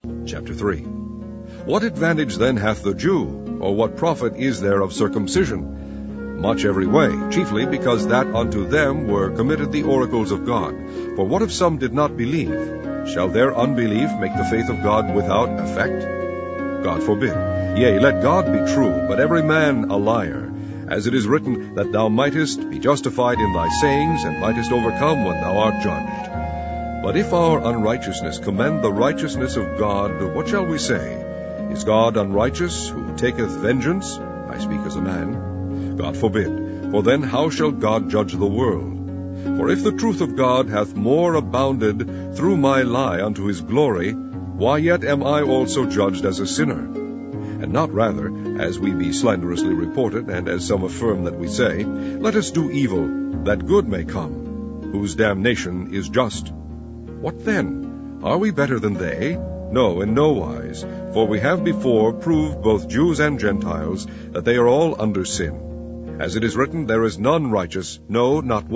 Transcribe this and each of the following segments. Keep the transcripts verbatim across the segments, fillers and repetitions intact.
Chapter three. What advantage then hath the Jew, or what profit is there of circumcision? Much every way, chiefly because that unto them were committed the oracles of God. For what if some did not believe? Shall their unbelief make the faith of God without effect? God forbid. Yea, let God be true, but every man a liar. As it is written, that thou mightest be justified in thy sayings, and mightest overcome when thou art judged. But if our unrighteousness commend the righteousness of God, what shall we say? Is God unrighteous, who taketh vengeance? I speak as a man. God forbid. For then how shall God judge the world? For if the truth of God hath more abounded through my lie unto his glory, why yet am I also judged as a sinner? And not rather, as we be slanderously reported, and as some affirm that we say, let us do evil, that good may come, whose damnation is just. What then? Are we better than they? No, in no wise, for we have before proved both Jews and Gentiles that they are all under sin. As it is written, there is none righteous, no, not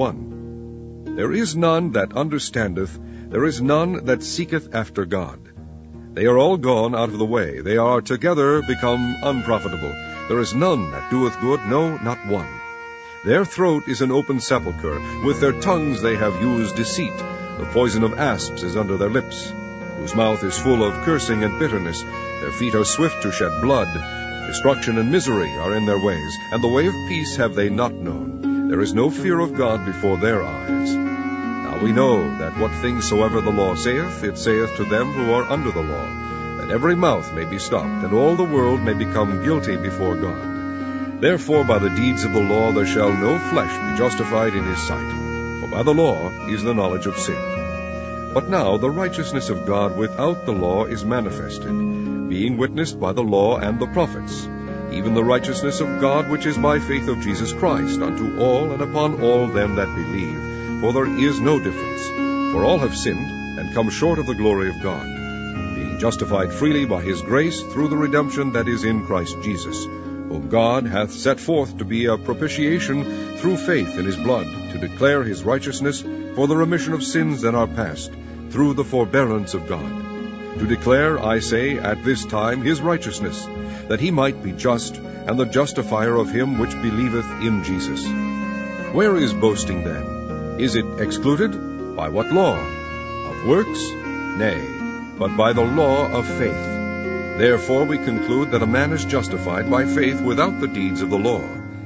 one. There is none that understandeth, there is none that seeketh after God. They are all gone out of the way, they are together become unprofitable. There is none that doeth good, no, not one. Their throat is an open sepulchre, with their tongues they have used deceit. The poison of asps is under their lips, whose mouth is full of cursing and bitterness. Their feet are swift to shed blood. Destruction and misery are in their ways, and the way of peace have they not known. There is no fear of God before their eyes. Now we know that what things soever the law saith, it saith to them who are under the law, that every mouth may be stopped, and all the world may become guilty before God. Therefore by the deeds of the law there shall no flesh be justified in his sight, for by the law is the knowledge of sin. But now the righteousness of God without the law is manifested, being witnessed by the law and the prophets, even the righteousness of God which is by faith of Jesus Christ unto all and upon all them that believe. For there is no difference, for all have sinned and come short of the glory of God, being justified freely by his grace through the redemption that is in Christ Jesus, whom God hath set forth to be a propitiation through faith in his blood, to declare his righteousness for the remission of sins that are past, through the forbearance of God. To declare, I say, at this time his righteousness, that he might be just, and the justifier of him which believeth in Jesus. Where is boasting then? Is it excluded? By what law? Of works? Nay, but by the law of faith. Therefore we conclude that a man is justified by faith without the deeds of the law.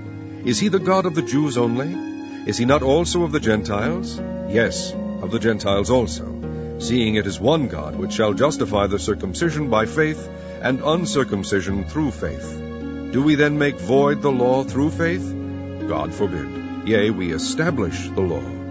Is he the God of the Jews only? Is he not also of the Gentiles? Yes, of the Gentiles also, seeing it is one God which shall justify the circumcision by faith, and uncircumcision through faith. Do we then make void the law through faith? God forbid. Yea, we establish the law.